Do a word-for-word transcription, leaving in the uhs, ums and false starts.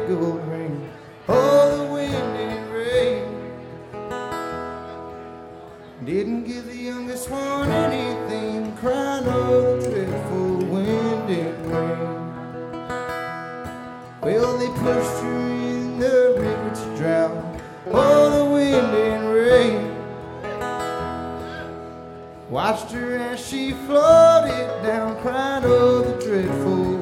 gold ring. Oh, the wind and rain didn't give the youngest one anything, crying over the dreadful wind and rain. Well, they pushed her in the river to drown. Oh, the wind and rain watched her as she floated down, crying over the dreadful